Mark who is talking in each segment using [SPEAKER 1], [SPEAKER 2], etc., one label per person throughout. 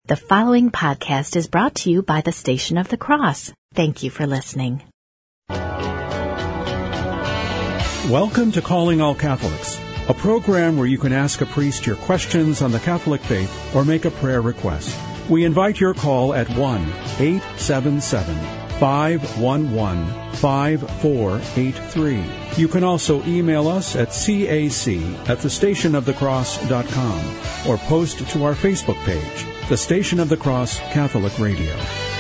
[SPEAKER 1] The following podcast is brought to you by the Station of the Cross. Thank you for listening.
[SPEAKER 2] Welcome to Calling All Catholics, a program where you can ask a priest your questions on the Catholic faith or make a prayer request. We invite your call at 1-877-511-5483. You can also email us at cac@thestationofthecross.com or post to our Facebook page, The Station of the Cross Catholic Radio.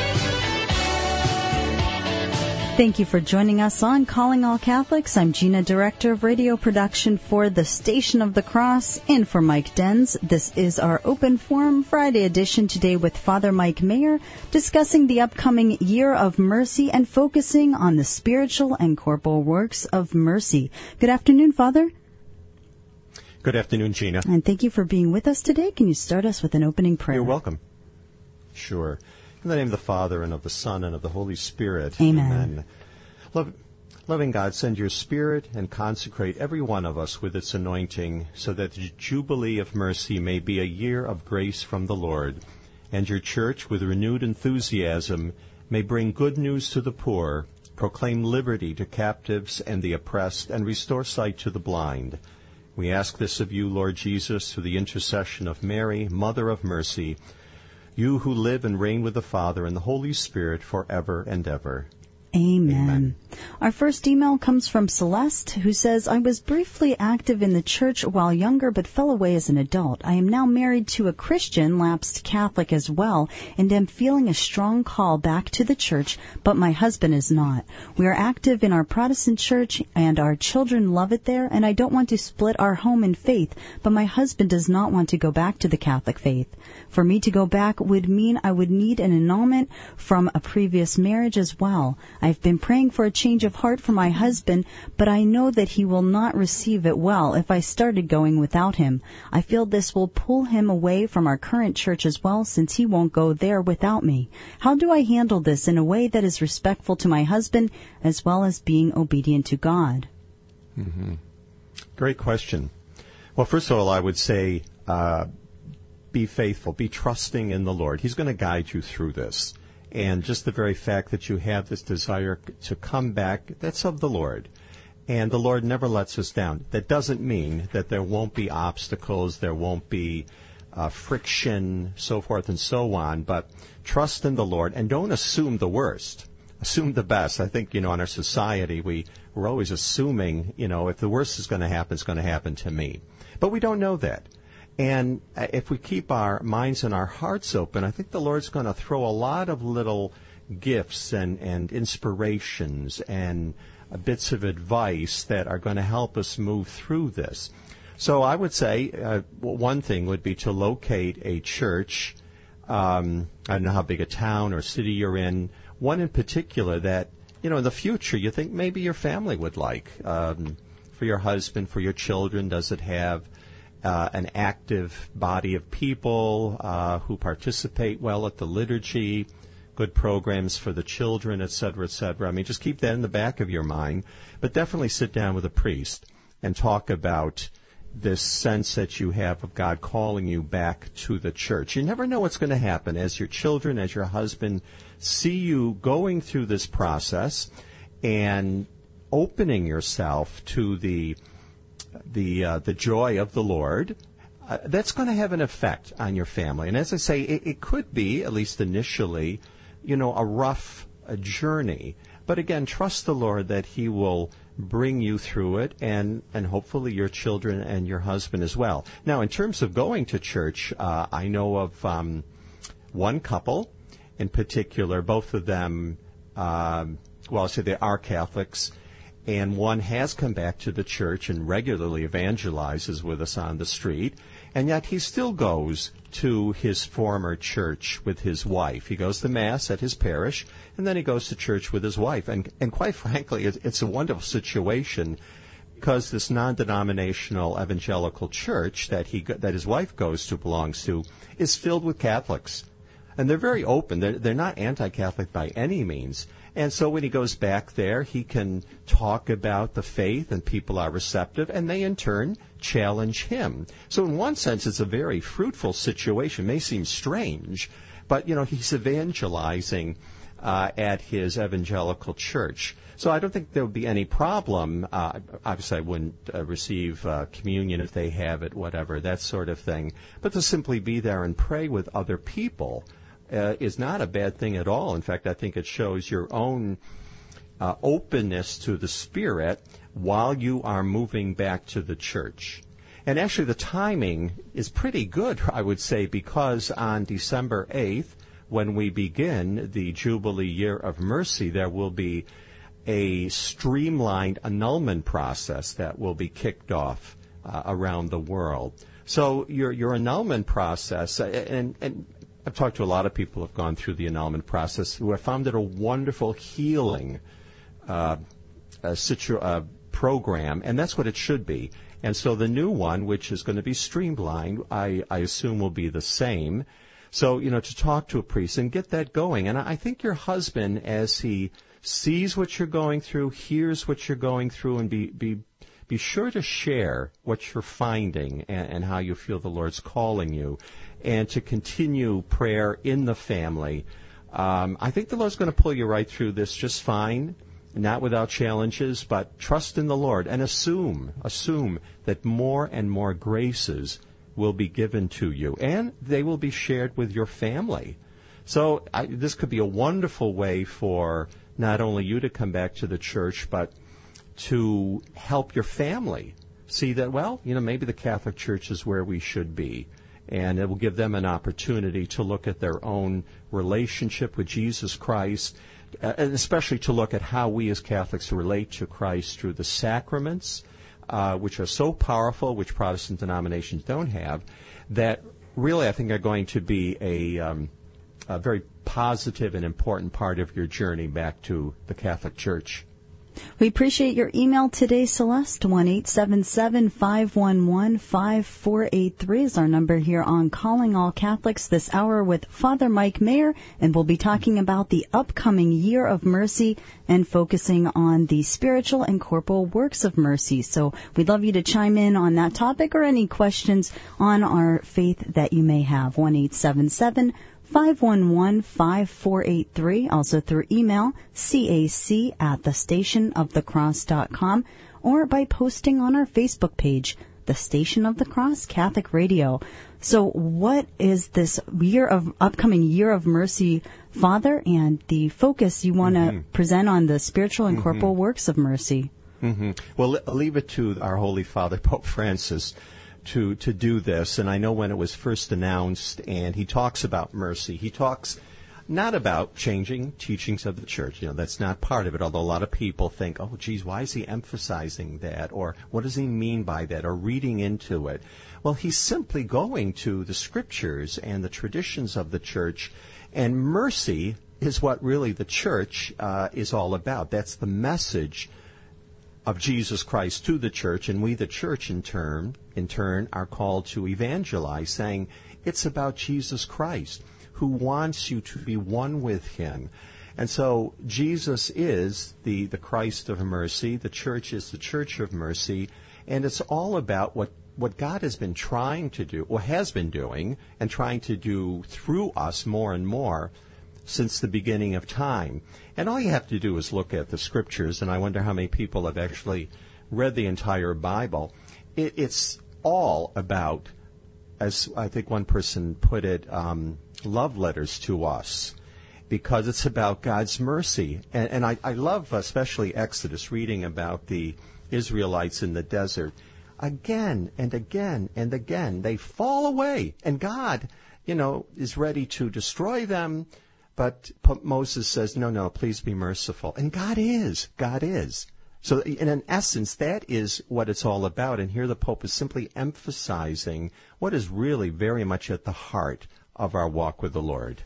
[SPEAKER 3] Thank you for joining us on Calling All Catholics. I'm Gina, Director of Radio Production for the Station of the Cross, and for Mike Denz. This is our Open Forum Friday edition today with Father Mike Mayer, discussing the upcoming Year of Mercy and focusing on the spiritual and corporal works of mercy. Good afternoon, Father.
[SPEAKER 4] Good afternoon, Gina.
[SPEAKER 3] And thank you for being with us today. Can you start us with an opening prayer?
[SPEAKER 4] You're welcome. Sure. In the name of the Father, and of the Son, and of the Holy Spirit.
[SPEAKER 3] Amen.
[SPEAKER 4] Loving God, send your Spirit and consecrate every one of us with its anointing, so that the Jubilee of Mercy may be a year of grace from the Lord, and your Church, with renewed enthusiasm, may bring good news to the poor, proclaim liberty to captives and the oppressed, and restore sight to the blind. We ask this of you, Lord Jesus, through the intercession of Mary, Mother of Mercy, you who live and reign with the Father and the Holy Spirit forever and ever.
[SPEAKER 3] Amen. Our first email comes from Celeste, who says, I was briefly active in the church while younger, but fell away as an adult. I am now married to a Christian, lapsed Catholic as well, and am feeling a strong call back to the church, but my husband is not. We are active in our Protestant church, and our children love it there, and I don't want to split our home in faith, but my husband does not want to go back to the Catholic faith. For me to go back would mean I would need an annulment from a previous marriage as well. I've been praying for a change of heart for my husband, but I know that he will not receive it well if I started going without him. I feel this will pull him away from our current church as well, since he won't go there without me. How do I handle this in a way that is respectful to my husband as well as being obedient to God?
[SPEAKER 4] Mm-hmm. Great question. Well, first of all, I would say be faithful, be trusting in the Lord. He's going to guide you through this. And just the very fact that you have this desire to come back, that's of the Lord. And the Lord never lets us down. That doesn't mean that there won't be obstacles, there won't be friction, so forth and so on. But trust in the Lord and don't assume the worst. Assume the best. I think, in our society, we're always assuming, if the worst is going to happen, it's going to happen to me. But we don't know that. And if we keep our minds and our hearts open, I think the Lord's going to throw a lot of little gifts and inspirations and bits of advice that are going to help us move through this. So I would say one thing would be to locate a church. I don't know how big a town or city you're in. One in particular that, in the future you think maybe your family would like. For your husband, for your children, does it have an active body of people who participate well at the liturgy, good programs for the children, et cetera, et cetera. I mean, just keep that in the back of your mind, but definitely sit down with a priest and talk about this sense that you have of God calling you back to the church. You never know what's going to happen as your children, as your husband see you going through this process and opening yourself to the joy of the Lord. That's going to have an effect on your family. And as I say, it could be, at least initially, a rough journey. But again, trust the Lord that He will bring you through it, and hopefully your children and your husband as well. Now, in terms of going to church, I know of one couple in particular, both of them, I'll say they are Catholics, and one has come back to the church and regularly evangelizes with us on the street, and yet he still goes to his former church with his wife. He goes to Mass at his parish, and then he goes to church with his wife. And quite frankly, it's a wonderful situation, because this non-denominational evangelical church that his wife goes to, belongs to, is filled with Catholics. And they're very open. They're not anti-Catholic by any means. And so when he goes back there, he can talk about the faith, and people are receptive, and they in turn challenge him. So in one sense, it's a very fruitful situation. It may seem strange, but, he's evangelizing at his evangelical church. So I don't think there would be any problem. Obviously, I wouldn't receive communion if they have it, whatever, that sort of thing. But to simply be there and pray with other people is not a bad thing at all. In fact, I think it shows your own openness to the Spirit while you are moving back to the church. And actually, the timing is pretty good, I would say, because on December 8th, when we begin the Jubilee Year of Mercy, there will be a streamlined annulment process that will be kicked off around the world. So your annulment process, and I've talked to a lot of people who have gone through the annulment process who have found it a wonderful healing program, and that's what it should be. And so the new one, which is going to be streamlined, I assume will be the same. So, to talk to a priest and get that going. And I think your husband, as he sees what you're going through, hears what you're going through, and be sure to share what you're finding and how you feel the Lord's calling you, and to continue prayer in the family. I think the Lord's going to pull you right through this just fine, not without challenges, but trust in the Lord and assume that more and more graces will be given to you, and they will be shared with your family. So this could be a wonderful way for not only you to come back to the church, but to help your family see that, maybe the Catholic Church is where we should be. And it will give them an opportunity to look at their own relationship with Jesus Christ, and especially to look at how we as Catholics relate to Christ through the sacraments, which are so powerful, which Protestant denominations don't have, that really I think are going to be a very positive and important part of your journey back to the Catholic Church.
[SPEAKER 3] We appreciate your email today, Celeste. 1-877-511-5483 is our number here on Calling All Catholics this hour with Father Mike Mayer, and we'll be talking about the upcoming Year of Mercy and focusing on the spiritual and corporal works of mercy. So we'd love you to chime in on that topic or any questions on our faith that you may have. 1-877-511-5483, also through email, cac@thestationofthecross.com, or by posting on our Facebook page, The Station of the Cross Catholic Radio. So what is this upcoming Year of Mercy, Father, and the focus you want to present on the spiritual and corporal works of mercy?
[SPEAKER 4] Well, leave it to our Holy Father, Pope Francis, to do this. And I know when it was first announced and he talks about mercy, he talks not about changing teachings of the church. That's not part of it, although a lot of people think, oh, geez, why is he emphasizing that? Or what does he mean by that? Or reading into it. Well, he's simply going to the scriptures and the traditions of the church, and mercy is what really the church is all about. That's the message of Jesus Christ to the church, and we, the church, in turn, are called to evangelize, saying it's about Jesus Christ, who wants you to be one with him. And so Jesus is the Christ of mercy, the church is the church of mercy, and it's all about what God has been trying to do, or has been doing, and trying to do through us more and more since the beginning of time. And all you have to do is look at the scriptures, and I wonder how many people have actually read the entire Bible. It's all about, as I think one person put it, love letters to us, because it's about God's mercy. And I love especially Exodus, reading about the Israelites in the desert. Again and again and again, they fall away, and God, is ready to destroy them. But Moses says, no, please be merciful. And God is. So in essence, that is what it's all about. And here the Pope is simply emphasizing what is really very much at the heart of our walk with the Lord.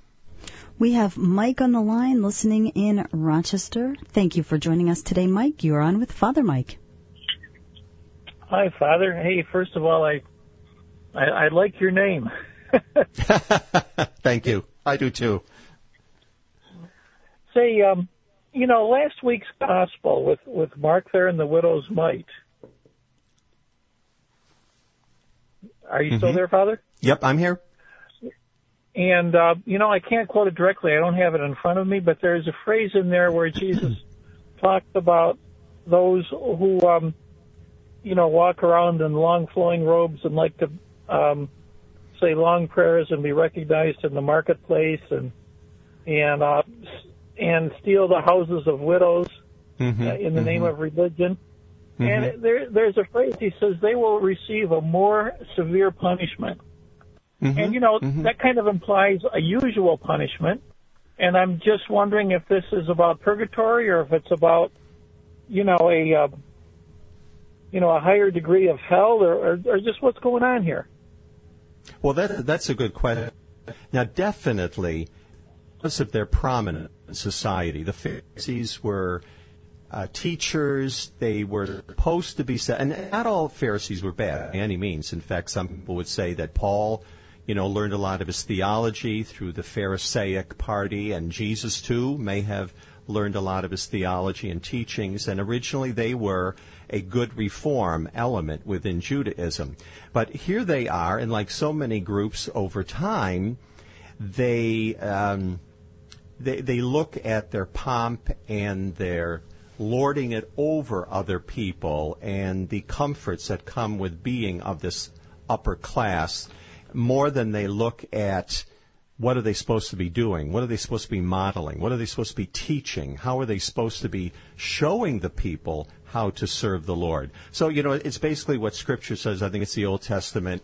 [SPEAKER 3] We have Mike on the line listening in Rochester. Thank you for joining us today, Mike. You're on with Father Mike.
[SPEAKER 5] Hi, Father. Hey, first of all, I like your name.
[SPEAKER 4] Thank you. I do too.
[SPEAKER 5] Say, last week's gospel with Mark there and the widow's mite. Are you still there, Father?
[SPEAKER 4] Yep, I'm here.
[SPEAKER 5] And, I can't quote it directly. I don't have it in front of me, but there's a phrase in there where Jesus talked about those who, walk around in long flowing robes and like to say long prayers and be recognized in the marketplace and steal the houses of widows in the name of religion. And there's a phrase, he says, they will receive a more severe punishment. And, that kind of implies a usual punishment. And I'm just wondering if this is about purgatory or if it's about, a higher degree of hell or just what's going on here.
[SPEAKER 4] Well, that's a good question. Now, definitely, because of their prominence in society, the Pharisees were teachers. They were supposed to be, and not all Pharisees were bad by any means. In fact, some people would say that Paul, learned a lot of his theology through the Pharisaic party, and Jesus, too, may have learned a lot of his theology and teachings, and originally they were a good reform element within Judaism. But here they are, and like so many groups over time, they look at their pomp and their lording it over other people and the comforts that come with being of this upper class more than they look at what are they supposed to be doing, what are they supposed to be modeling, what are they supposed to be teaching, how are they supposed to be showing the people how to serve the Lord. So, it's basically what Scripture says. I think it's the Old Testament.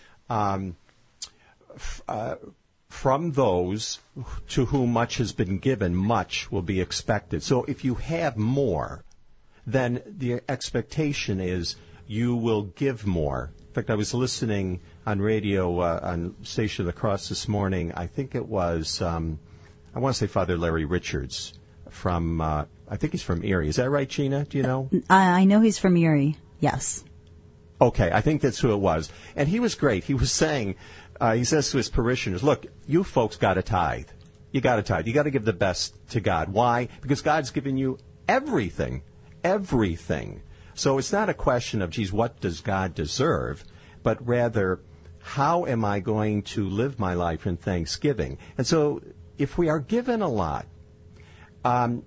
[SPEAKER 4] From those to whom much has been given, much will be expected. So if you have more, then the expectation is you will give more. In fact, I was listening on radio on Station of the Cross this morning. I think it was, I want to say Father Larry Richards from, I think he's from Erie. Is that right, Gina? Do you know?
[SPEAKER 3] I know he's from Erie, yes.
[SPEAKER 4] Okay, I think that's who it was. And he was great. He was saying, he says to his parishioners, look, you folks got to tithe. You got to tithe. You got to give the best to God. Why? Because God's given you everything. Everything. So it's not a question of, geez, what does God deserve? But rather, how am I going to live my life in thanksgiving? And so if we are given a lot, then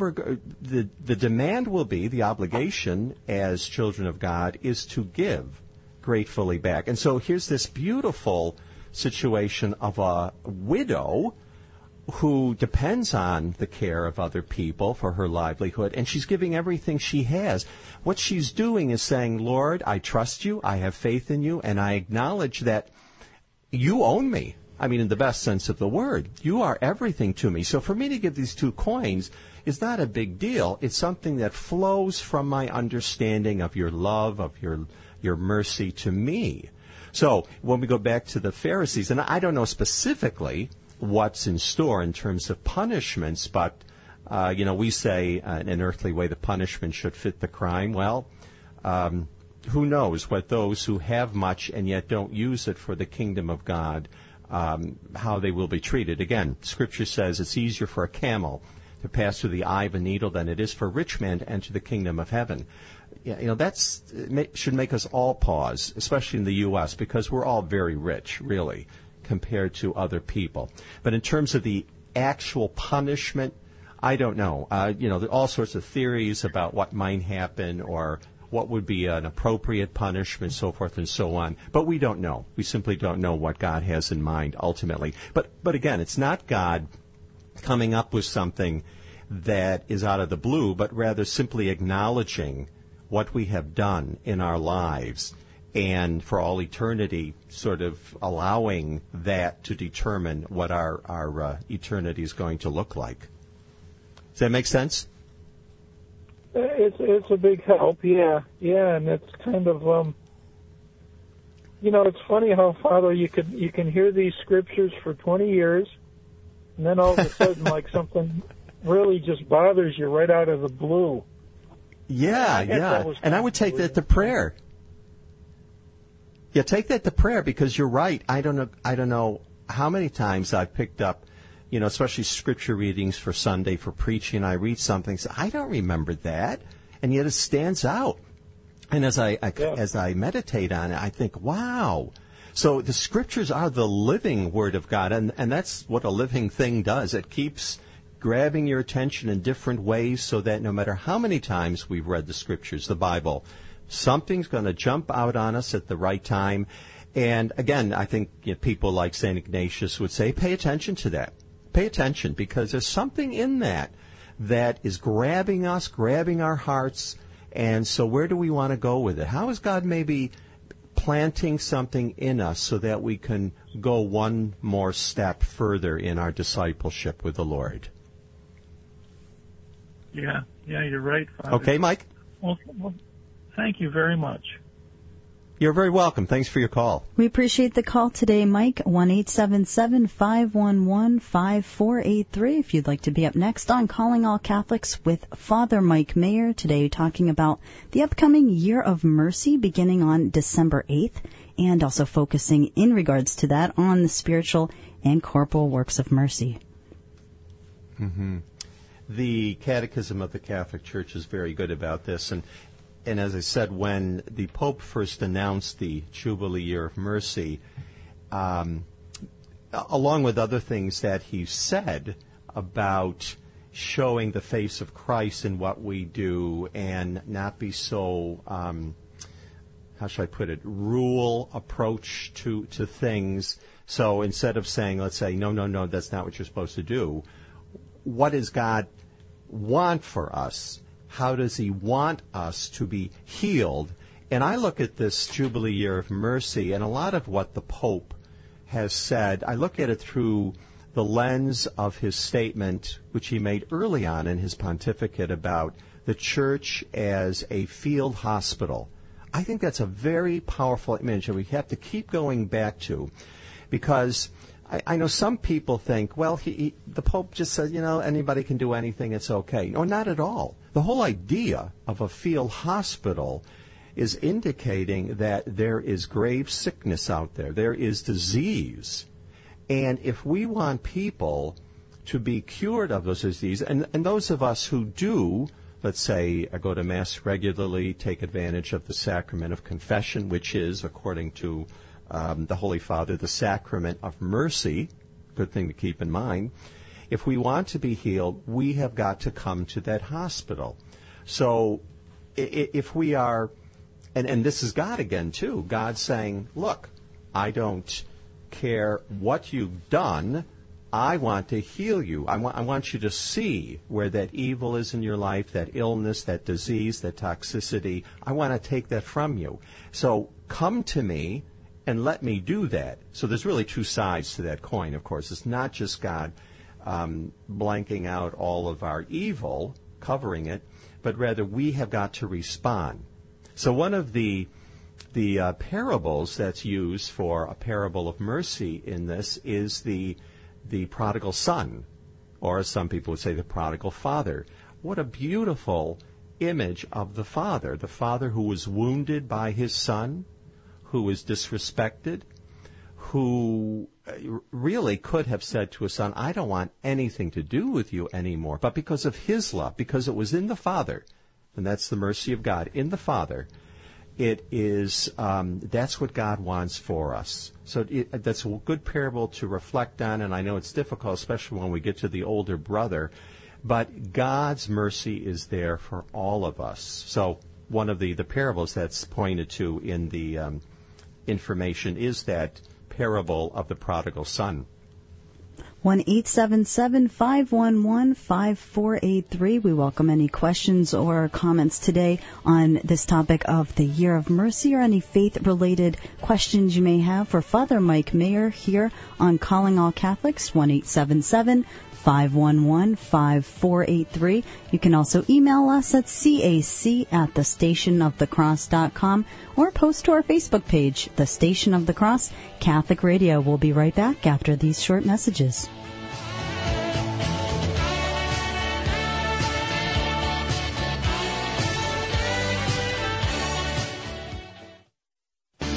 [SPEAKER 4] the demand will be, the obligation as children of God is to give gratefully back. And so here's this beautiful situation of a widow who depends on the care of other people for her livelihood, and she's giving everything she has. What she's doing is saying, Lord, I trust you, I have faith in you, and I acknowledge that you own me. I mean, in the best sense of the word. You are everything to me. So for me to give these 2 coins is not a big deal. It's something that flows from my understanding of your love, of your mercy to me. So when we go back to the Pharisees, and I don't know specifically what's in store in terms of punishments, but, we say in an earthly way the punishment should fit the crime. Well, who knows what those who have much and yet don't use it for the kingdom of God, how they will be treated. Again, Scripture says it's easier for a camel to pass through the eye of a needle than it is for a rich man to enter the kingdom of heaven. Should make us all pause, especially in the U.S., because we're all very rich, really, compared to other people. But in terms of the actual punishment, I don't know. There are all sorts of theories about what might happen or what would be an appropriate punishment, so forth and so on. But we don't know. We simply don't know what God has in mind ultimately. But again, it's not God coming up with something that is out of the blue, but rather simply acknowledging what we have done in our lives and for all eternity sort of allowing that to determine what our eternity is going to look like. Does that make sense?
[SPEAKER 5] It's a big help, yeah, and it's kind of, it's funny how, Father, you can hear these scriptures for 20 years, and then all of a sudden, like something really just bothers you right out of the blue.
[SPEAKER 4] Yeah, and I would take that to prayer. Yeah, take that to prayer, because you're right. I don't know how many times I've picked up, especially scripture readings for Sunday for preaching. I read something, say, I don't remember that, and yet it stands out. And as I meditate on it, I think, wow. So the scriptures are the living Word of God, and that's what a living thing does. It keeps grabbing your attention in different ways, so that no matter how many times we've read the scriptures, the Bible, something's going to jump out on us at the right time. And again, I think people like St. Ignatius would say, pay attention to that. Pay attention, because there's something in that is grabbing us, grabbing our hearts. And so where do we want to go with it? How is God maybe planting something in us so that we can go one more step further in our discipleship with the Lord?
[SPEAKER 5] Yeah, you're right, Father.
[SPEAKER 4] Okay, Mike?
[SPEAKER 5] Well, thank you very much.
[SPEAKER 4] You're very welcome. Thanks for your call.
[SPEAKER 3] We appreciate the call today, Mike. 1-877-511-5483. If you'd like to be up next on Calling All Catholics with Father Mike Mayer, today talking about the upcoming Year of Mercy beginning on December 8th, and also focusing in regards to that on the spiritual and corporal works of mercy.
[SPEAKER 4] Mm-hmm. The Catechism of the Catholic Church is very good about this, and as I said, when the Pope first announced the Jubilee Year of Mercy, along with other things that he said about showing the face of Christ in what we do and not be so, how should I put it, rule approach to things. So instead of saying, let's say, no, that's not what you're supposed to do, what does God want for us? How does he want us to be healed? And I look at this Jubilee Year of Mercy, and a lot of what the Pope has said, I look at it through the lens of his statement, which he made early on in his pontificate about the Church as a field hospital. I think that's a very powerful image, and we have to keep going back to, because I know some people think, well, the Pope just said, anybody can do anything, it's okay. No, not at all. The whole idea of a field hospital is indicating that there is grave sickness out there. There is disease. And if we want people to be cured of those diseases, and those of us who do, let's say, go to Mass regularly, take advantage of the sacrament of confession, which is, according to the Holy Father, the sacrament of mercy, good thing to keep in mind. If we want to be healed, we have got to come to that hospital. So if we are, and this is God again too, God saying, look, I don't care what you've done, I want to heal you. I want you to see where that evil is in your life, that illness, that disease, that toxicity. I want to take that from you. So come to me and let me do that. So there's really two sides to that coin, of course. It's not just God blanking out all of our evil, covering it, but rather we have got to respond. So one of the parables that's used for a parable of mercy in this is the prodigal son, or as some people would say, the prodigal father. What a beautiful image of the father who was wounded by his son, who was disrespected, who really could have said to his son, I don't want anything to do with you anymore. But because of his love, because it was in the Father, and that's the mercy of God, in the Father, it is, that's what God wants for us. So that's a good parable to reflect on, and I know it's difficult, especially when we get to the older brother, but God's mercy is there for all of us. So one of the parables that's pointed to in the information is that parable of the prodigal son.
[SPEAKER 3] 1-877-511-5483. We welcome any questions or comments today on this topic of the Year of Mercy, or any faith-related questions you may have for Father Mike Mayer here on Calling All Catholics. 1-877-511-5483. You can also email us at cac@thestationofthecross.com, or post to our Facebook page, The Station of the Cross Catholic Radio. We'll be right back after these short messages.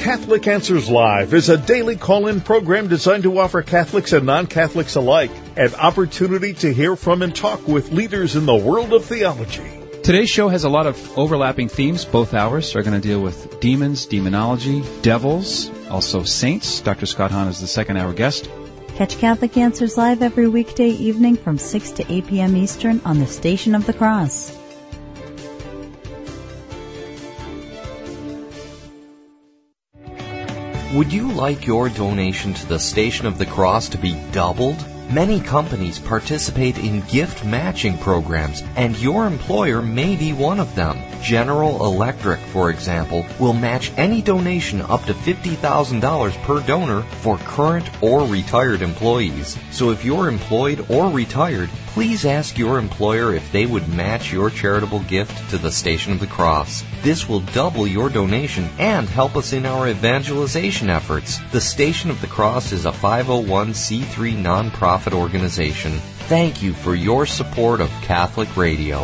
[SPEAKER 6] Catholic Answers Live is a daily call-in program designed to offer Catholics and non-Catholics alike an opportunity to hear from and talk with leaders in the world of theology.
[SPEAKER 7] Today's show has a lot of overlapping themes. Both hours are going to deal with demons, demonology, devils, also saints. Dr. Scott Hahn is the second hour guest.
[SPEAKER 3] Catch Catholic Answers Live every weekday evening from 6 to 8 p.m. Eastern on the Station of the Cross.
[SPEAKER 8] Would you like your donation to the Station of the Cross to be doubled? Many companies participate in gift matching programs, and your employer may be one of them. General Electric, for example, will match any donation up to $50,000 per donor for current or retired employees. So if you're employed or retired, please ask your employer if they would match your charitable gift to the Station of the Cross. This will double your donation and help us in our evangelization efforts. The Station of the Cross is a 501c3 nonprofit organization. Thank you for your support of Catholic Radio.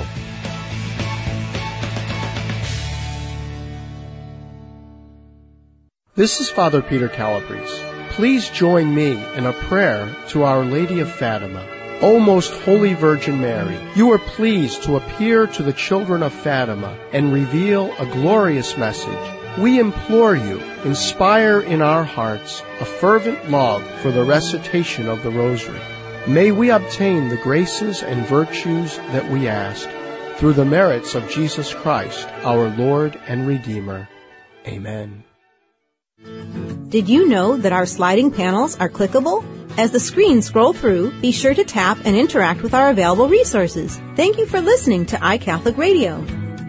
[SPEAKER 9] This is Father Peter Calabrese. Please join me in a prayer to Our Lady of Fatima. O Most Holy Virgin Mary, you are pleased to appear to the children of Fatima and reveal a glorious message. We implore you, inspire in our hearts a fervent love for the recitation of the Rosary. May we obtain the graces and virtues that we ask, through the merits of Jesus Christ, our Lord and Redeemer. Amen.
[SPEAKER 10] Did you know that our sliding panels are clickable? As the screens scroll through, be sure to tap and interact with our available resources. Thank you for listening to iCatholic Radio.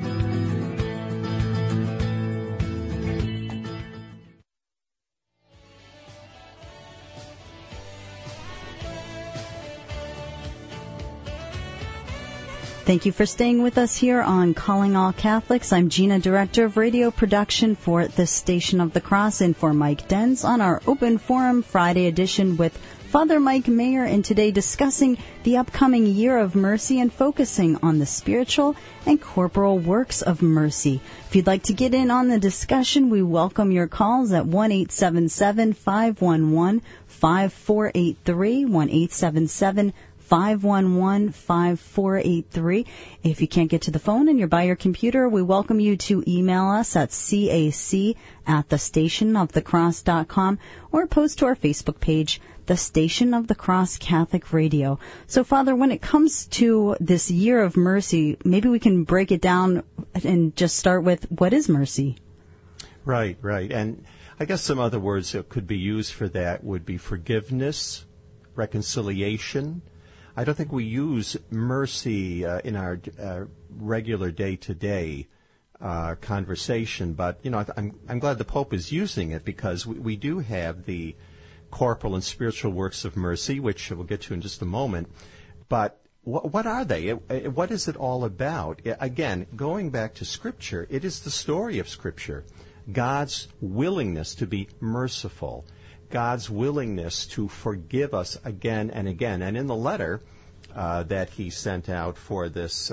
[SPEAKER 3] Thank you for staying with us here on Calling All Catholics. I'm Gina, Director of Radio Production for the Station of the Cross, and for Mike Denz on our Open Forum Friday edition with Father Mike Mayer, and today discussing the upcoming Year of Mercy and focusing on the spiritual and corporal works of mercy. If you'd like to get in on the discussion, we welcome your calls at 1-877-511-5483, 1-877-511-5483. If you can't get to the phone and you're by your computer, we welcome you to email us at cac@thestationofthecross.com or post to our Facebook page, The Station of the Cross Catholic Radio. So, Father, when it comes to this Year of Mercy, maybe we can break it down and just start with, what is mercy?
[SPEAKER 4] Right. And I guess some other words that could be used for that would be forgiveness, reconciliation. I don't think we use mercy in our regular day-to-day conversation, but I'm glad the Pope is using it, because we do have the corporal and spiritual works of mercy, which we'll get to in just a moment. But what are they? What is it all about? Again, going back to Scripture, it is the story of Scripture. God's willingness to be merciful, God's willingness to forgive us again and again. And in the letter that he sent out for this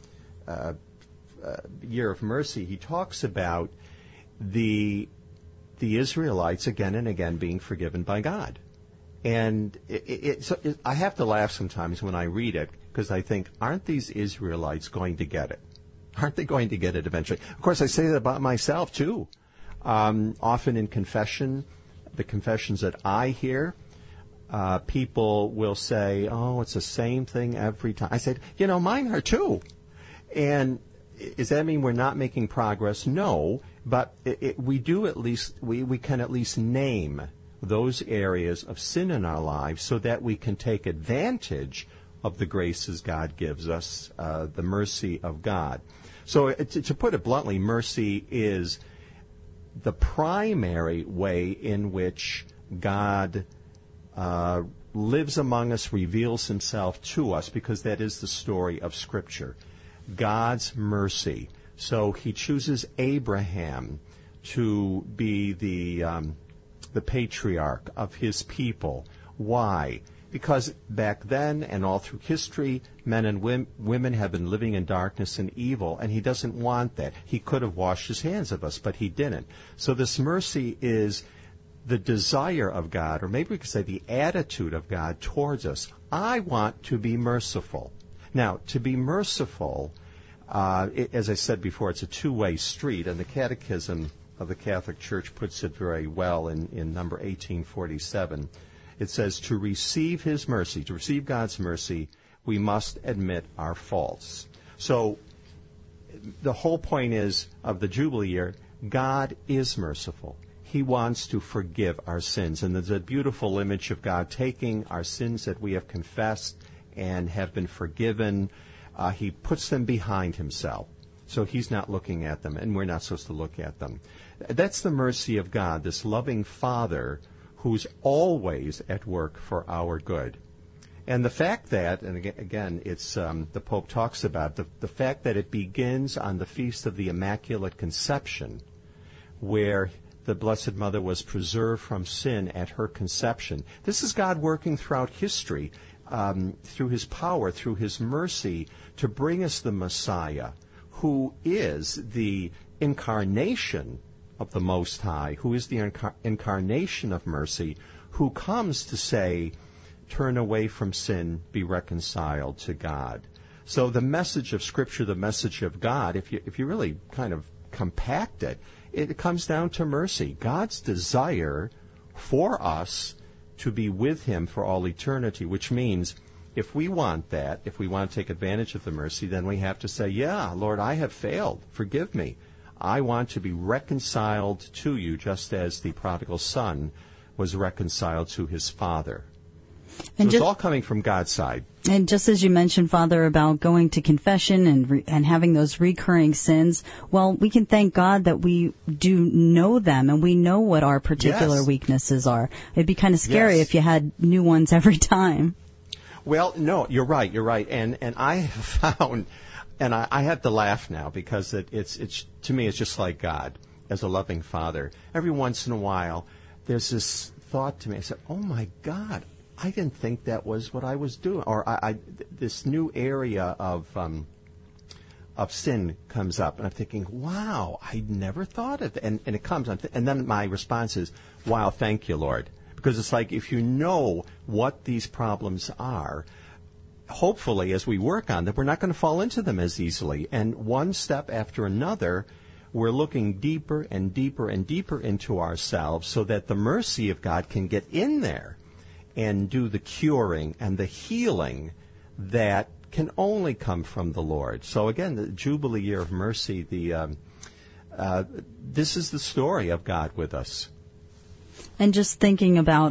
[SPEAKER 4] Year of Mercy, he talks about the Israelites again and again being forgiven by God. And I have to laugh sometimes when I read it, because I think, aren't these Israelites going to get it? Aren't they going to get it eventually? Of course, I say that about myself, too. Often in confession, the confessions that I hear, people will say, oh, it's the same thing every time. I said, mine are too. And does that mean we're not making progress? No, but we do at least, we can at least name those areas of sin in our lives so that we can take advantage of the graces God gives us, the mercy of God. So to put it bluntly, mercy is the primary way in which God lives among us, reveals himself to us, because that is the story of Scripture. God's mercy. So he chooses Abraham to be the patriarch of his people. Why? Because back then and all through history, men and women have been living in darkness and evil, and he doesn't want that. He could have washed his hands of us, but he didn't. So this mercy is the desire of God, or maybe we could say the attitude of God towards us. I want to be merciful. Now, to be merciful, as I said before, it's a two-way street, and the Catechism of the Catholic Church puts it very well in number 1847. It says, to receive his mercy, to receive God's mercy, we must admit our faults. So the whole point is of the Jubilee year, God is merciful. He wants to forgive our sins. And there's a beautiful image of God taking our sins that we have confessed and have been forgiven. He puts them behind himself. So he's not looking at them, and we're not supposed to look at them. That's the mercy of God, this loving Father who's always at work for our good. And the fact that, and again, it's the Pope talks about, the fact that it begins on the Feast of the Immaculate Conception, where the Blessed Mother was preserved from sin at her conception. This is God working throughout history, through his power, through his mercy, to bring us the Messiah, who is the incarnation of the Most High, who is the incarnation of mercy, who comes to say, turn away from sin, be reconciled to God. So the message of Scripture, the message of God, if you really kind of compact it, it comes down to mercy. God's desire for us to be with him for all eternity, which means if we want that, if we want to take advantage of the mercy, then we have to say, yeah, Lord, I have failed. Forgive me. I want to be reconciled to you just as the prodigal son was reconciled to his father. So it's all coming from God's side.
[SPEAKER 3] And just as you mentioned, Father, about going to confession and having those recurring sins, well, we can thank God that we do know them and we know what our particular weaknesses are. It'd be kind of scary if you had new ones every time.
[SPEAKER 4] Well, no, you're right. And I have found, and I have to laugh now because it's to me, it's just like God as a loving Father. Every once in a while, there's this thought to me. I said, oh my God, I didn't think that was what I was doing. Or this new area of sin comes up, and I'm thinking, wow, I never thought of it. And it comes, and then my response is, wow, thank you, Lord. Because it's like if you know what these problems are, hopefully as we work on them, we're not going to fall into them as easily. And one step after another, we're looking deeper and deeper and deeper into ourselves so that the mercy of God can get in there and do the curing and the healing that can only come from the Lord. So again, the Jubilee year of mercy, this is the story of God with us.
[SPEAKER 3] And just thinking about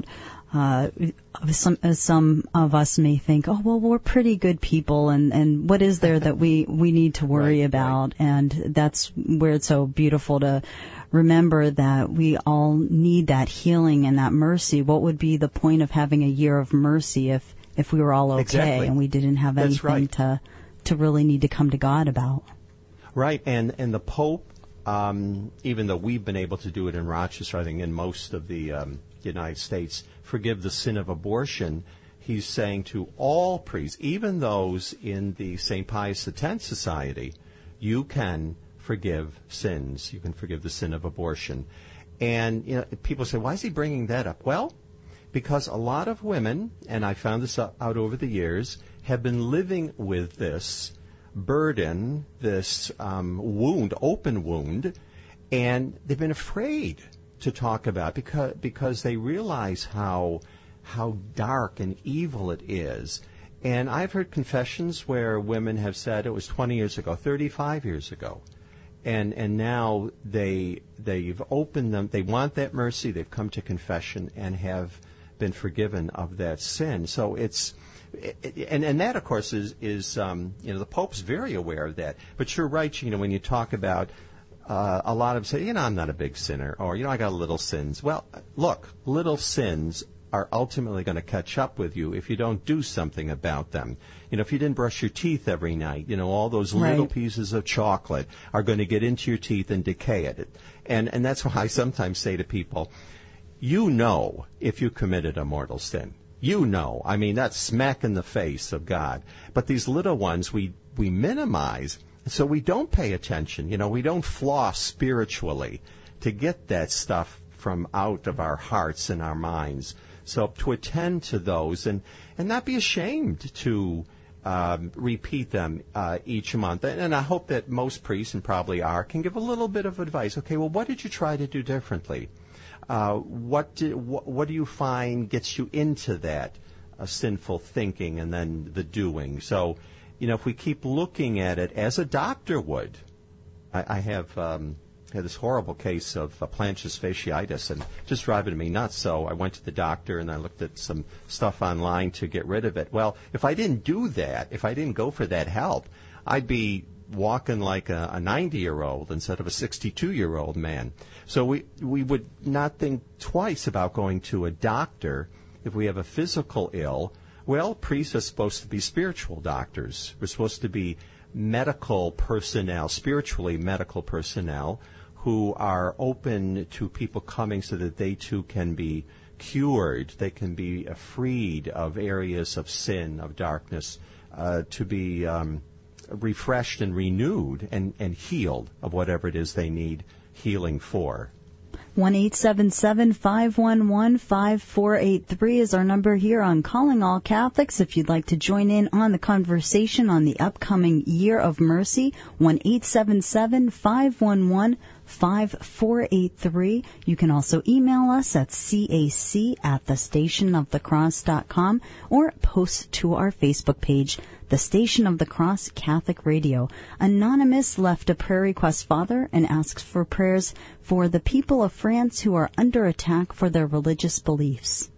[SPEAKER 3] some of us may think, oh, well, we're pretty good people, and what is there that we need to worry about? Right. And that's where it's so beautiful to remember that we all need that healing and that mercy. What would be the point of having a year of mercy if we were all okay and we didn't have anything to really need to come to God about? Right,
[SPEAKER 4] and the Pope, even though we've been able to do it in Rochester, I think in most of the United States, forgive the sin of abortion, he's saying to all priests, even those in the St. Pius X Society, you can forgive sins. You can forgive the sin of abortion. And people say, why is he bringing that up? Well, because a lot of women, and I found this out over the years, have been living with this burden, this wound, open wound, and they've been afraid to talk about it because they realize how dark and evil it is. And I've heard confessions where women have said it was 20 years ago, 35 years ago. And now they've opened them. They want that mercy. They've come to confession and have been forgiven of that sin. So and that of course is the Pope's very aware of that. But you're right. When you talk about a lot of say, I'm not a big sinner, or I got little sins. Well, look, little sins are ultimately going to catch up with you if you don't do something about them. If you didn't brush your teeth every night, all those little pieces of chocolate are going to get into your teeth and decay it. And that's why I sometimes say to people, if you committed a mortal sin. I mean, that's smack in the face of God. But these little ones we minimize, so we don't pay attention. We don't floss spiritually to get that stuff from out of our hearts and our minds. So to attend to those and not be ashamed to repeat them each month. And I hope that most priests, and probably are, can give a little bit of advice. Okay, well, what did you try to do differently? What do you find gets you into that sinful thinking and then the doing? So, if we keep looking at it as a doctor would, I have had this horrible case of plantar fasciitis, and just driving me nuts. So I went to the doctor and I looked at some stuff online to get rid of it. Well, if I didn't do that, if I didn't go for that help, I'd be walking like a 90-year-old instead of a 62-year-old man. So we would not think twice about going to a doctor if we have a physical ill. Well, priests are supposed to be spiritual doctors. We're supposed to be medical personnel, spiritually medical personnel, who are open to people coming so that they too can be cured. They can be freed of areas of sin, of darkness, to be refreshed and renewed and healed of whatever it is they need healing for.
[SPEAKER 3] 1-877-511-5483 is our number here on Calling All Catholics. If you'd like to join in on the conversation on the upcoming Year of Mercy, 1-877-511-5483. You can also email us at cac@thestationofthecross.com or post to our Facebook page, The Station of the Cross Catholic Radio. Anonymous left a prayer request, Father, and asks for prayers for the people of France who are under attack for their religious beliefs.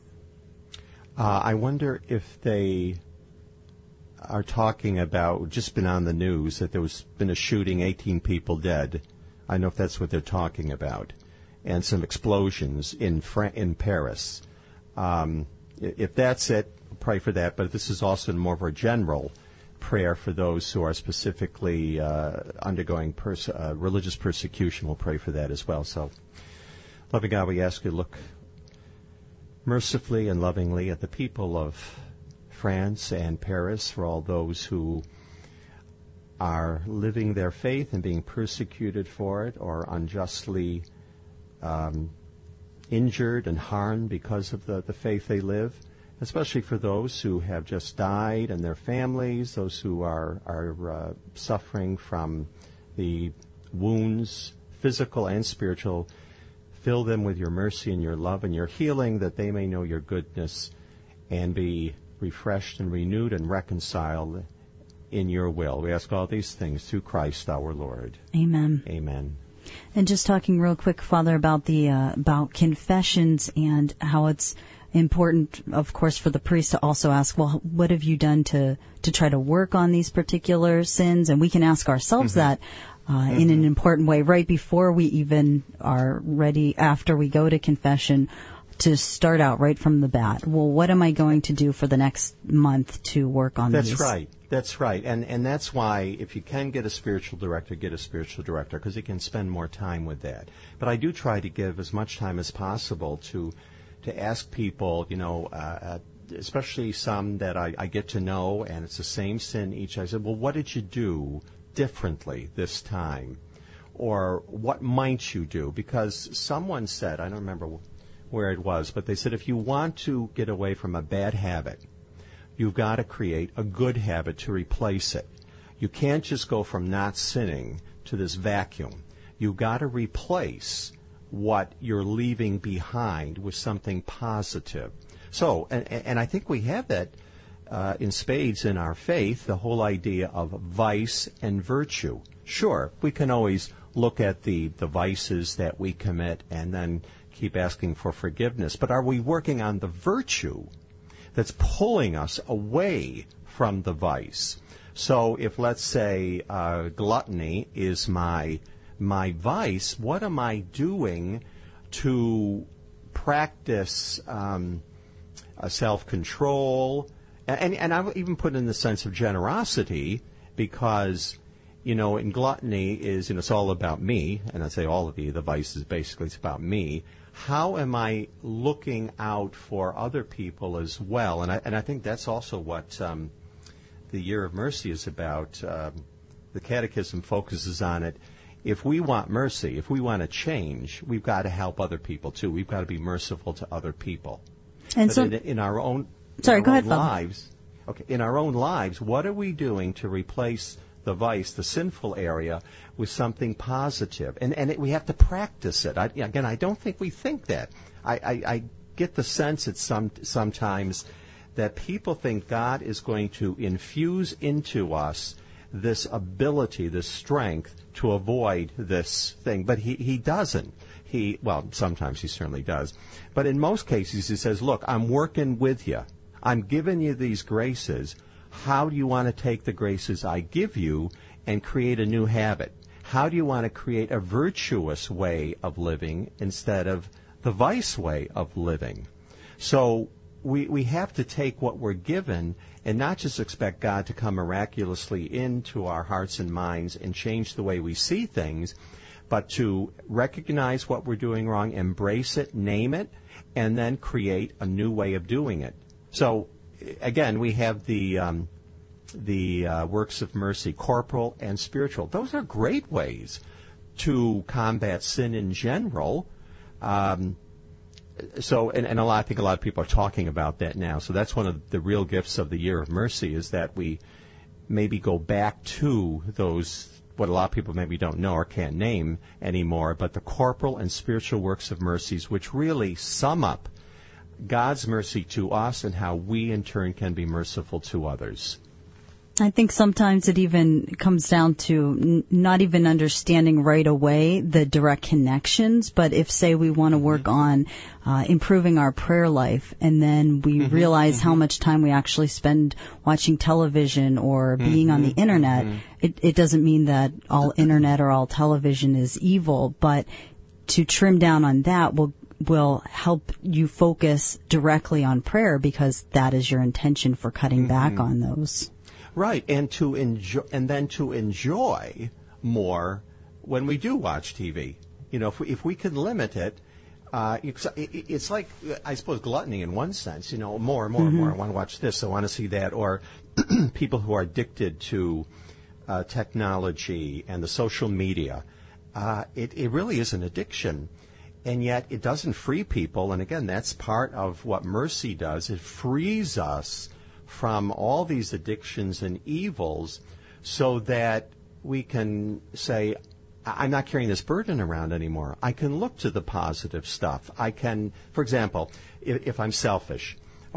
[SPEAKER 4] I wonder if they are talking about, just been on the news, that there's been a shooting, 18 people dead. I don't know if that's what they're talking about. And some explosions in Paris. If that's it, pray for that. But this is also more of a general prayer for those who are specifically undergoing religious persecution. We'll pray for that as well. So, loving God, we ask you to look mercifully and lovingly at the people of France and Paris, for all those who are living their faith and being persecuted for it, or unjustly injured and harmed because of the faith they live, especially for those who have just died and their families, those who are suffering from the wounds, physical and spiritual. Fill them with your mercy and your love and your healing, that they may know your goodness and be refreshed and renewed and reconciled in your will. We ask all these things through Christ our Lord.
[SPEAKER 3] Amen.
[SPEAKER 4] Amen.
[SPEAKER 3] And just talking real quick, Father, about the about confessions and how it's important, of course, for the priest to also ask, well, what have you done to try to work on these particular sins? And we can ask ourselves that in an important way right before we even are ready, after we go to confession, to start out right from the bat. Well, what am I going to do for the next month to work on these?
[SPEAKER 4] That's right. And that's why, if you can get a spiritual director, because he can spend more time with that. But I do try to give as much time as possible to ask people, especially some that I get to know, and it's the same sin each. I said, well, what did you do differently this time? Or what might you do? Because someone said, I don't remember where it was, but they said, if you want to get away from a bad habit, you've got to create a good habit to replace it. You can't just go from not sinning to this vacuum. You've got to replace what you're leaving behind with something positive. So, and I think we have that in spades in our faith, the whole idea of vice and virtue. Sure, we can always look at the vices that we commit and then keep asking for forgiveness. But are we working on the virtue that's pulling us away from the vice? So if, let's say, gluttony is my vice, what am I doing to practice self-control? And I would even put in the sense of generosity, because, And gluttony is, it's all about me, and I say all of the vice is basically, it's about me. How am I looking out for other people as well? And I think that's also what the Year of Mercy is about. The Catechism focuses on it. If we want mercy, if we want to change, we've got to help other people too. We've got to be merciful to other people. And so, in our own lives, in our own lives, what are we doing to replace the vice, the sinful area, with something positive? And we have to practice it. I don't think we think that. I get the sense that sometimes that people think God is going to infuse into us this ability, this strength to avoid this thing. But he doesn't. Sometimes he certainly does. But in most cases, he says, look, I'm working with you. I'm giving you these graces. How do you want to take the graces I give you and create a new habit? How do you want to create a virtuous way of living instead of the vice way of living? So we have to take what we're given and not just expect God to come miraculously into our hearts and minds and change the way we see things, but to recognize what we're doing wrong, embrace it, name it, and then create a new way of doing it. So, again, we have the works of mercy, corporal and spiritual. Those are great ways to combat sin in general. I think a lot of people are talking about that now. So that's one of the real gifts of the Year of Mercy, is that we maybe go back to those, what a lot of people maybe don't know or can't name anymore, but the corporal and spiritual works of mercies, which really sum up God's mercy to us and how we in turn can be merciful to others.
[SPEAKER 3] I think sometimes it even comes down to not even understanding right away the direct connections, but if, say, we want to work on improving our prayer life, and then we realize how much time we actually spend watching television or being on the Internet, it doesn't mean that all Internet or all television is evil, but to trim down on that will help you focus directly on prayer, because that is your intention for cutting back on those.
[SPEAKER 4] Right, and to enjoy more when we do watch TV. If we can limit it, it's like, I suppose, gluttony in one sense. More and more. I want to watch this. I want to see that. Or people who are addicted to technology and the social media. It really is an addiction, and yet it doesn't free people. And again, that's part of what mercy does. It frees us from all these addictions and evils so that we can say, I'm not carrying this burden around anymore. I can look to the positive stuff. I can, for example, if I'm selfish,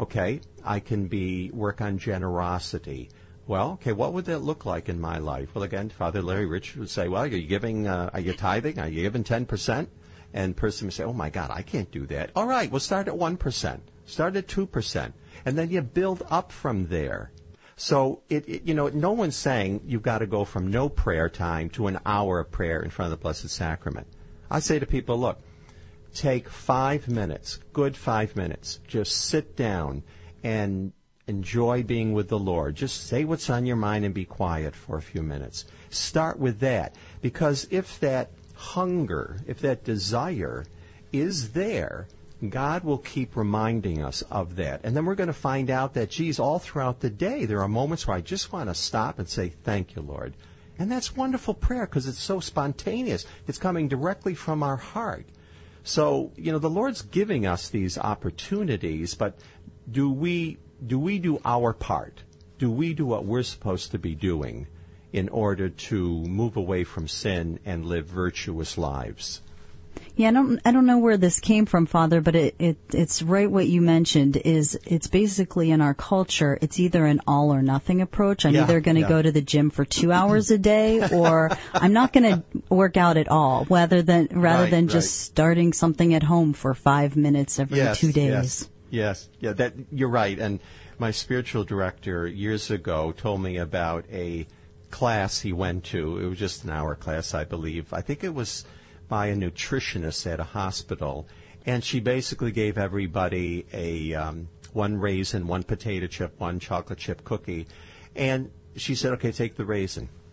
[SPEAKER 4] I can work on generosity. Well, what would that look like in my life? Well, again, Father Larry Rich would say, well, are you tithing? Are you giving 10%? And the person would say, oh my God, I can't do that. All right, we'll start at 1%. Start at 2%. And then you build up from there. So, no one's saying you've got to go from no prayer time to an hour of prayer in front of the Blessed Sacrament. I say to people, look, take 5 minutes, good 5 minutes. Just sit down and enjoy being with the Lord. Just say what's on your mind and be quiet for a few minutes. Start with that. Because if that hunger, if that desire is there, God will keep reminding us of that. And then we're going to find out that, all throughout the day, there are moments where I just want to stop and say, thank you, Lord. And that's wonderful prayer because it's so spontaneous. It's coming directly from our heart. So, the Lord's giving us these opportunities, but do we do our part? Do we do what we're supposed to be doing in order to move away from sin and live virtuous lives?
[SPEAKER 3] Yeah, I don't know where this came from, Father, but it's right what you mentioned is it's basically in our culture, it's either an all or nothing approach. I'm either going to go to the gym for 2 hours a day or I'm not going to work out at all, rather than just starting something at home for 5 minutes every 2 days.
[SPEAKER 4] Yes. Yeah, that you're right. And my spiritual director years ago told me about a class he went to. It was just an hour class, I believe. I think it was by a nutritionist at a hospital, and she basically gave everybody a one raisin, one potato chip, one chocolate chip cookie, and she said, okay, take the raisin.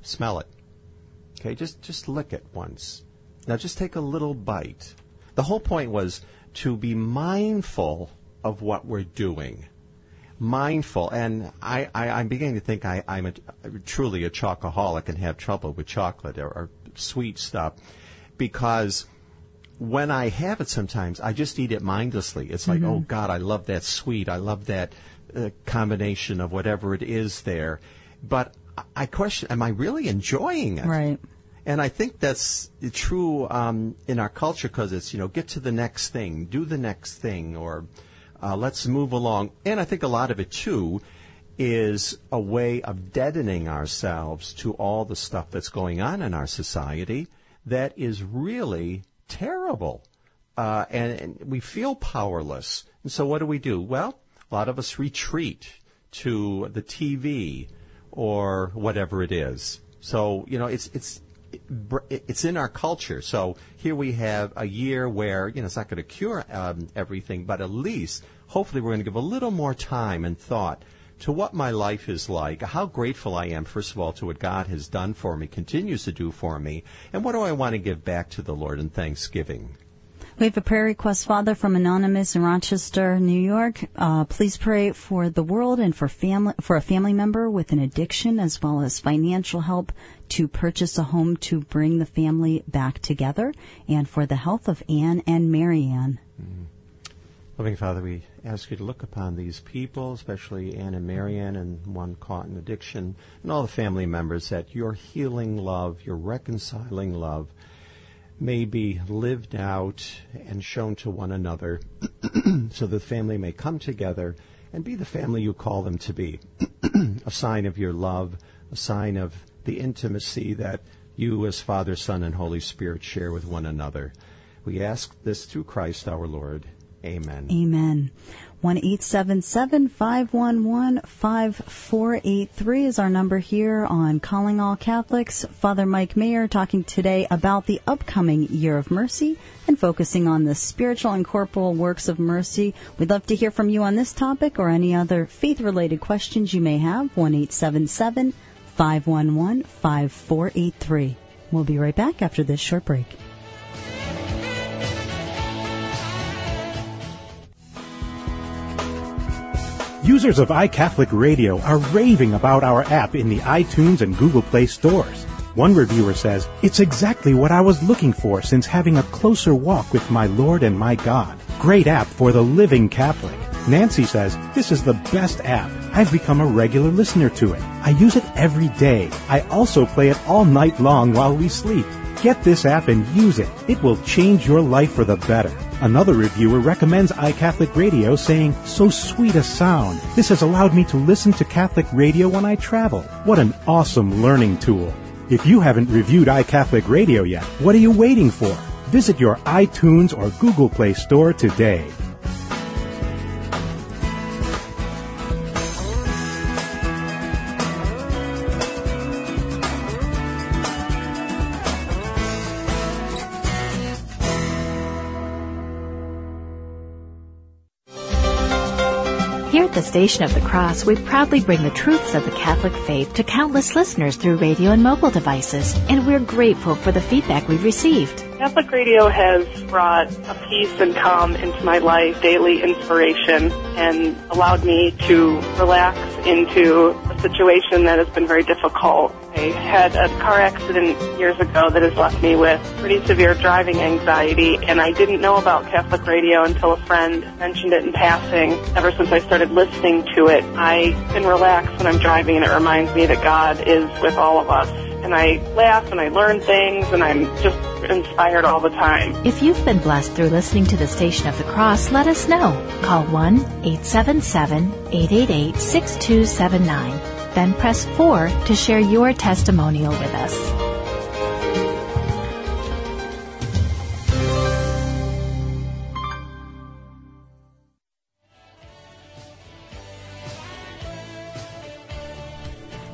[SPEAKER 4] Smell it. Okay, just lick it once. Now just take a little bite. The whole point was to be mindful of what we're doing. Mindful. And I'm beginning to think I'm truly a chocoholic and have trouble with chocolate or sweet stuff, because when I have it sometimes, I just eat it mindlessly. It's like, oh, God, I love that sweet. I love that combination of whatever it is there. But I question, am I really enjoying it?
[SPEAKER 3] Right.
[SPEAKER 4] And I think that's true in our culture, because it's, get to the next thing, do the next thing, or let's move along. And I think a lot of it, too, is a way of deadening ourselves to all the stuff that's going on in our society that is really terrible. And we feel powerless. And so what do? Well, a lot of us retreat to the TV or whatever it is. So, it's in our culture. So here we have a year where, it's not going to cure everything, but at least, hopefully, we're going to give a little more time and thought to what my life is like, how grateful I am, first of all, to what God has done for me, continues to do for me, and what do I want to give back to the Lord in thanksgiving.
[SPEAKER 3] We have a prayer request, Father, from Anonymous in Rochester, New York. Please pray for the world and for a family member with an addiction, as well as financial help to purchase a home to bring the family back together, and for the health of Anne and Marianne.
[SPEAKER 4] Loving Father, we ask you to look upon these people, especially Anne and Marianne, and one caught in addiction, and all the family members, that your healing love, your reconciling love, may be lived out and shown to one another so the family may come together and be the family you call them to be. A sign of your love, a sign of the intimacy that you as Father, Son, and Holy Spirit share with one another. We ask this through Christ our Lord. Amen.
[SPEAKER 3] Amen. 1-877-511-5483 is our number here on Calling All Catholics. Father Mike Mayer talking today about the upcoming Year of Mercy and focusing on the spiritual and corporal works of mercy. We'd love to hear from you on this topic or any other faith-related questions you may have. 1-877-511-5483. We'll be right back after this short break.
[SPEAKER 2] Users of iCatholic Radio are raving about our app in the iTunes and Google Play stores. One reviewer says, "It's exactly what I was looking for since having a closer walk with my Lord and my God. Great app for the living Catholic." Nancy says, "This is the best app. I've become a regular listener to it. I use it every day. I also play it all night long while we sleep. Get this app and use it. It will change your life for the better." Another reviewer recommends iCatholic Radio, saying, "So sweet a sound. This has allowed me to listen to Catholic radio when I travel. What an awesome learning tool." If you haven't reviewed iCatholic Radio yet, what are you waiting for? Visit your iTunes or Google Play store today.
[SPEAKER 1] Here at the Station of the Cross, we proudly bring the truths of the Catholic faith to countless listeners through radio and mobile devices, and we're grateful for the feedback we've received.
[SPEAKER 11] Catholic radio has brought a peace and calm into my life, daily inspiration, and allowed me to relax into a situation that has been very difficult. I had a car accident years ago that has left me with pretty severe driving anxiety, and I didn't know about Catholic radio until a friend mentioned it in passing. Ever since I started listening to it, I can relax when I'm driving, and it reminds me that God is with all of us. And I laugh and I learn things, and I'm just inspired all the time.
[SPEAKER 1] If you've been blessed through listening to the Station of the Cross, let us know. Call 1-877-888-6279. Then press 4 to share your testimonial with us.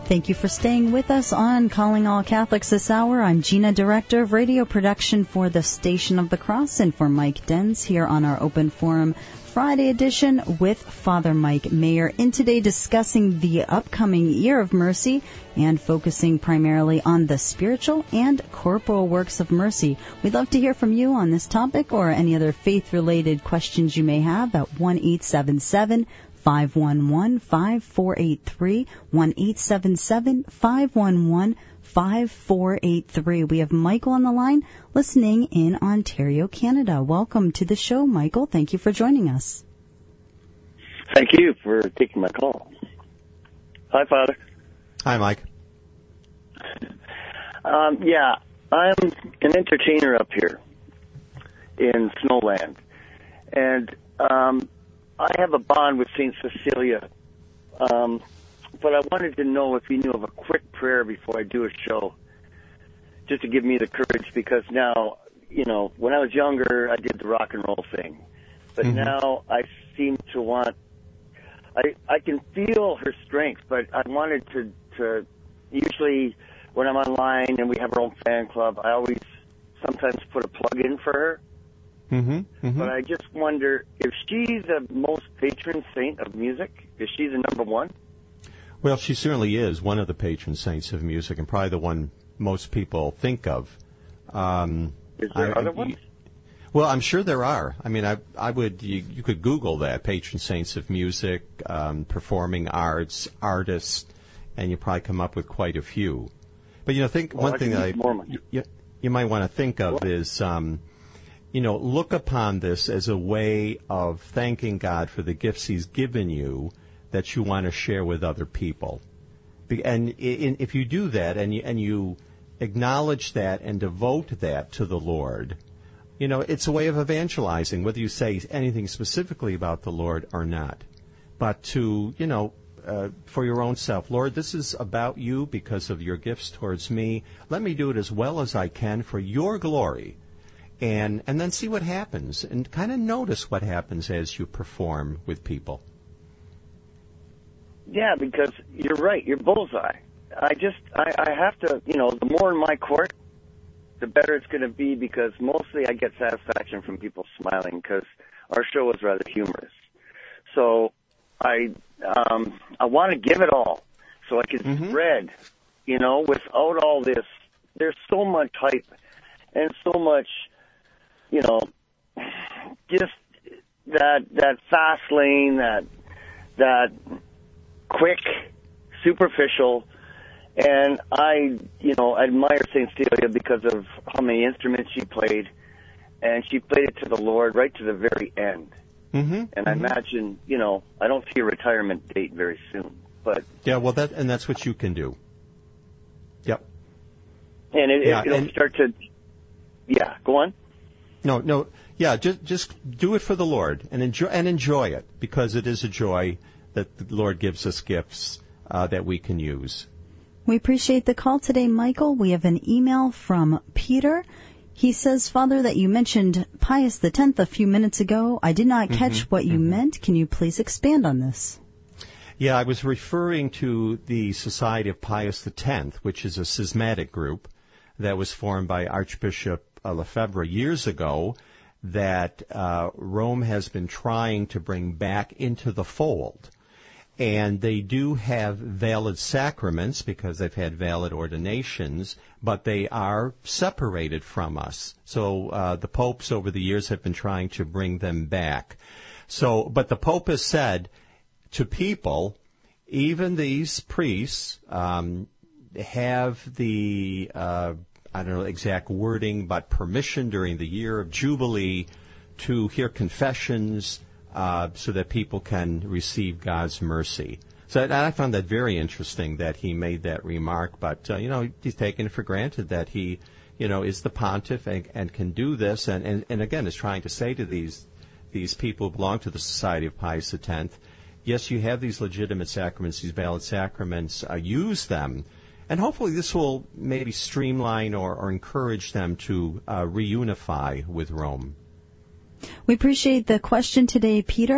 [SPEAKER 3] Thank you for staying with us on Calling All Catholics this hour. I'm Gina, Director of Radio Production for the Station of the Cross, and for Mike Denz here on our Open Forum Friday edition with Father Mike Mayer, in today discussing the upcoming Year of Mercy and focusing primarily on the spiritual and corporal works of mercy. We'd love to hear from you on this topic or any other faith-related questions you may have at 1-877-511-5483, 1-877-511-5483. We have Michael on the line listening in Ontario, Canada. Welcome to the show, Michael. Thank you for joining us.
[SPEAKER 12] Thank you for taking my call. Hi, Father.
[SPEAKER 4] Hi, Mike.
[SPEAKER 12] Yeah, I'm an entertainer up here in Snowland, and I have a bond with St. Cecilia, but I wanted to know if you knew of a quick prayer before I do a show, just to give me the courage, because now, you know, when I was younger, I did the rock and roll thing, but now I seem to want, I can feel her strength, but I wanted to usually when I'm online and we have our own fan club, I always sometimes put a plug in for her. But I just wonder if she's the most patron saint of music. Is she the number one?
[SPEAKER 4] Well, she certainly is one of the patron saints of music, and probably the one most people think of.
[SPEAKER 12] Is there other ones?
[SPEAKER 4] Well, I'm sure there are. I mean, I would. You could Google that, patron saints of music, performing arts, artists, and you probably come up with quite a few. But you know, one thing that you might want to think of is, you know, look upon this as a way of thanking God for the gifts He's given you that you want to share with other people. And if you do that and you acknowledge that and devote that to the Lord, you know, it's a way of evangelizing, whether you say anything specifically about the Lord or not. But to, you know, for your own self, Lord, this is about you because of your gifts towards me. Let me do it as well as I can for your glory. And then see what happens, and kind of notice what happens as you perform with people.
[SPEAKER 12] Yeah, because you're right. You're bullseye. I have to, you know, the more in my court, the better it's going to be, because mostly I get satisfaction from people smiling, because our show is rather humorous. So I want to give it all so I can spread, you know, without all this. There's so much hype and so much, you know, just that fast lane, that quick, superficial. And I, you know, admire St. Cecilia because of how many instruments she played, and she played it to the Lord right to the very end. And I imagine, you know, I don't see a retirement date very soon, but
[SPEAKER 4] yeah, well, that's what you can do. Yep.
[SPEAKER 12] And it'll start to, go on.
[SPEAKER 4] No, yeah, just do it for the Lord and enjoy it, because it is a joy that the Lord gives us gifts that we can use.
[SPEAKER 3] We appreciate the call today, Michael. We have an email from Peter. He says, Father, that you mentioned Pius X a few minutes ago. I did not catch what you meant. Can you please expand on this?
[SPEAKER 4] Yeah, I was referring to the Society of Pius X, which is a schismatic group that was formed by Archbishop Lefebvre years ago, that Rome has been trying to bring back into the fold. And they do have valid sacraments because they've had valid ordinations, but they are separated from us. So the popes over the years have been trying to bring them back. So, but the Pope has said to people, even these priests have the, I don't know exact wording, but permission during the year of Jubilee to hear confessions, so that people can receive God's mercy. So I found that very interesting that he made that remark, but, you know, he's taken it for granted that he, you know, is the pontiff and can do this, and again is trying to say to these people who belong to the Society of Pius X, yes, you have these legitimate sacraments, these valid sacraments, use them, and hopefully this will maybe streamline or encourage them to reunify with Rome.
[SPEAKER 3] We appreciate the question today, Peter.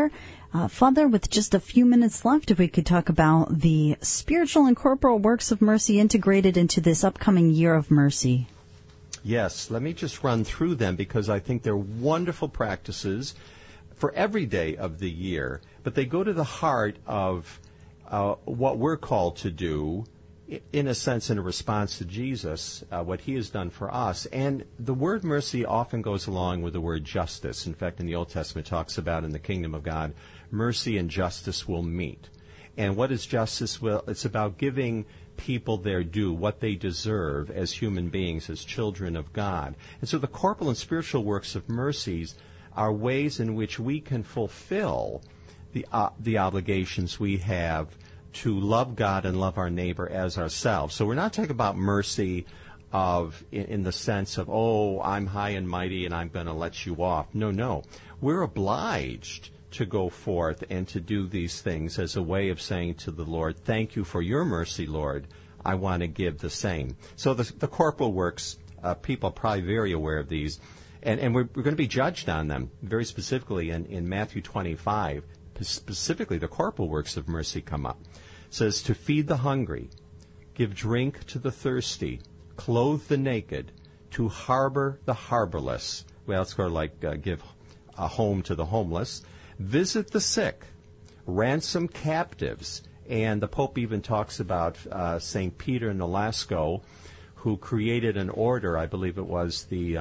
[SPEAKER 3] Father, with just a few minutes left, if we could talk about the spiritual and corporal works of mercy integrated into this upcoming year of mercy.
[SPEAKER 4] Yes, let me just run through them because I think they're wonderful practices for every day of the year, but they go to the heart of what we're called to do, in a sense, in a response to Jesus, what he has done for us. And the word mercy often goes along with the word justice. In fact, in the Old Testament, it talks about in the kingdom of God, mercy and justice will meet. And what is justice? Well, it's about giving people their due, what they deserve as human beings, as children of God. And so the corporal and spiritual works of mercies are ways in which we can fulfill the obligations we have to love God and love our neighbor as ourselves. So we're not talking about mercy in the sense of, oh, I'm high and mighty and I'm going to let you off. No. We're obliged to go forth and to do these things as a way of saying to the Lord, thank you for your mercy, Lord. I want to give the same. So the corporal works, people are probably very aware of these, and we're going to be judged on them very specifically in Matthew 25. Specifically, the corporal works of mercy come up. It says, to feed the hungry, give drink to the thirsty, clothe the naked, to harbor the harborless. Well, it's sort of like give a home to the homeless. Visit the sick, ransom captives. And the Pope even talks about St. Peter Nolasco, who created an order, I believe it was the,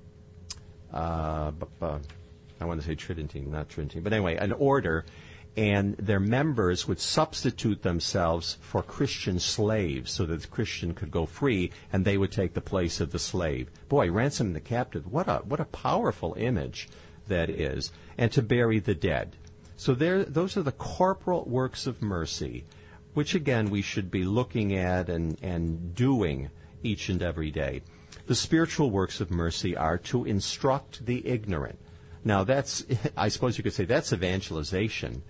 [SPEAKER 4] I want to say Tridentine, not Tridentine, but anyway, an order, and their members would substitute themselves for Christian slaves so that the Christian could go free, and they would take the place of the slave. Boy, ransom the captive, what a powerful image that is. And to bury the dead. So those are the corporal works of mercy, which again we should be looking at and doing each and every day. The spiritual works of mercy are to instruct the ignorant. Now that's, I suppose you could say that's evangelization,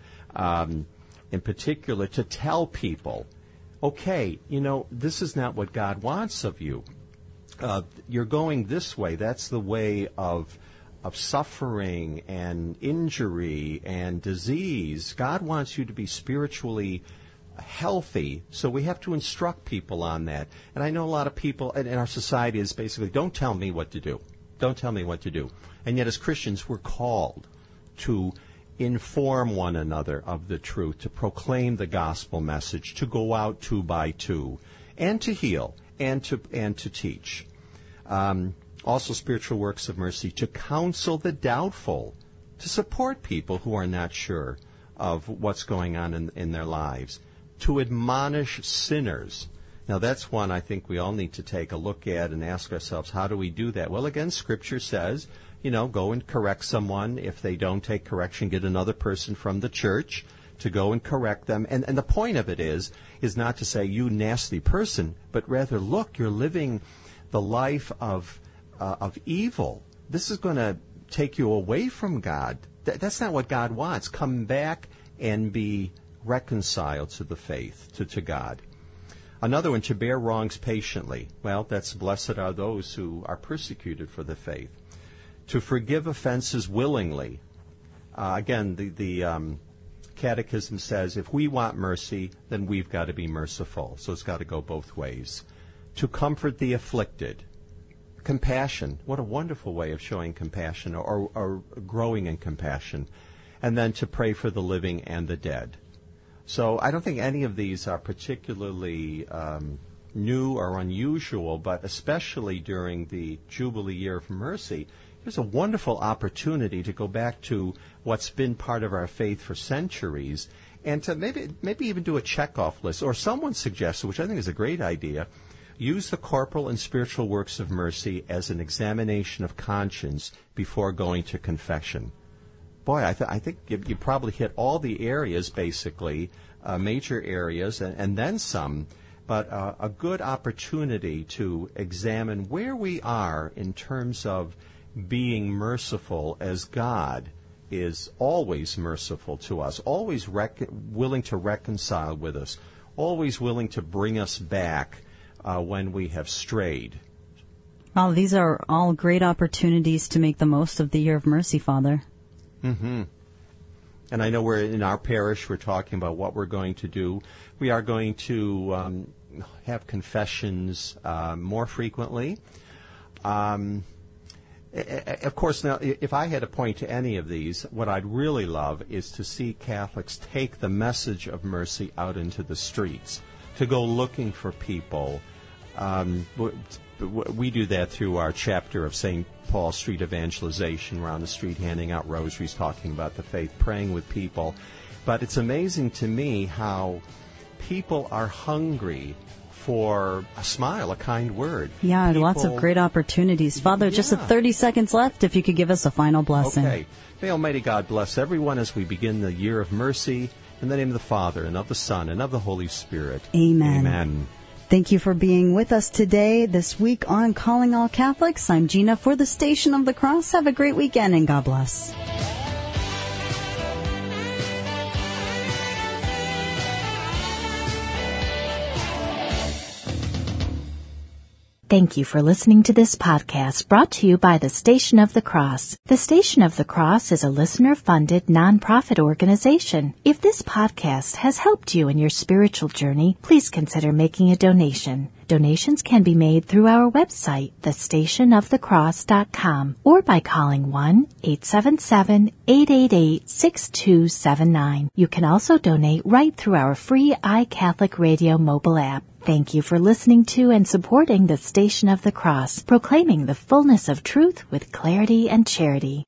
[SPEAKER 4] in particular to tell people, okay, this is not what God wants of you. You're going this way. That's the way of suffering and injury and disease. God wants you to be spiritually healthy, so we have to instruct people on that. And I know a lot of people in our society is basically, don't tell me what to do. Don't tell me what to do. And yet as Christians, we're called to inform one another of the truth, to proclaim the gospel message, to go out two by two, and to heal, and to teach. Also spiritual works of mercy, to counsel the doubtful, to support people who are not sure of what's going on in their lives, to admonish sinners. Now that's one I think we all need to take a look at and ask ourselves, how do we do that? Well, again, Scripture says, go and correct someone. If they don't take correction, get another person from the church to go and correct them. And the point of it is not to say, you nasty person, but rather, look, you're living the life of evil. This is going to take you away from God. That's not what God wants. Come back and be reconciled to the faith, to God. Another one, to bear wrongs patiently. Well, that's blessed are those who are persecuted for the faith. To forgive offenses willingly. Again, the Catechism says if we want mercy, then we've got to be merciful. So it's got to go both ways. To comfort the afflicted. Compassion. What a wonderful way of showing compassion or growing in compassion. And then to pray for the living and the dead. So I don't think any of these are particularly new or unusual, but especially during the Jubilee Year of Mercy, there's a wonderful opportunity to go back to what's been part of our faith for centuries and to maybe even do a checkoff list. Or someone suggested, which I think is a great idea, use the corporal and spiritual works of mercy as an examination of conscience before going to confession. Boy, I think you probably hit all the areas, basically, major areas, and then some, but a good opportunity to examine where we are in terms of being merciful as God is always merciful to us, always willing to reconcile with us, always willing to bring us back when we have strayed.
[SPEAKER 3] Well, these are all great opportunities to make the most of the Year of Mercy, Father.
[SPEAKER 4] Mm-hmm. and I know we're in our parish, we're talking about what we're going to do. We are going to have confessions more frequently. Of course, now, if I had to point to any of these, what I'd really love is to see Catholics take the message of mercy out into the streets, to go looking for people. We do that through our chapter of St. Paul Street Evangelization. We're on the street handing out rosaries, talking about the faith, praying with people. But it's amazing to me how people are hungry for a smile, a kind word.
[SPEAKER 3] Yeah, lots of great opportunities. Father, just 30 seconds left, if you could give us a final blessing.
[SPEAKER 4] Okay. May Almighty God bless everyone as we begin the year of mercy. In the name of the Father, and of the Son, and of the Holy Spirit.
[SPEAKER 3] Amen.
[SPEAKER 4] Amen.
[SPEAKER 3] Thank you for being with us today, this week on Calling All Catholics. I'm Gina for the Station of the Cross. Have a great weekend, and God bless.
[SPEAKER 1] Thank you for listening to this podcast brought to you by the Station of the Cross. The Station of the Cross is a listener-funded nonprofit organization. If this podcast has helped you in your spiritual journey, please consider making a donation. Donations can be made through our website, thestationofthecross.com, or by calling 1-877-888-6279. You can also donate right through our free iCatholic Radio mobile app. Thank you for listening to and supporting the Station of the Cross, proclaiming the fullness of truth with clarity and charity.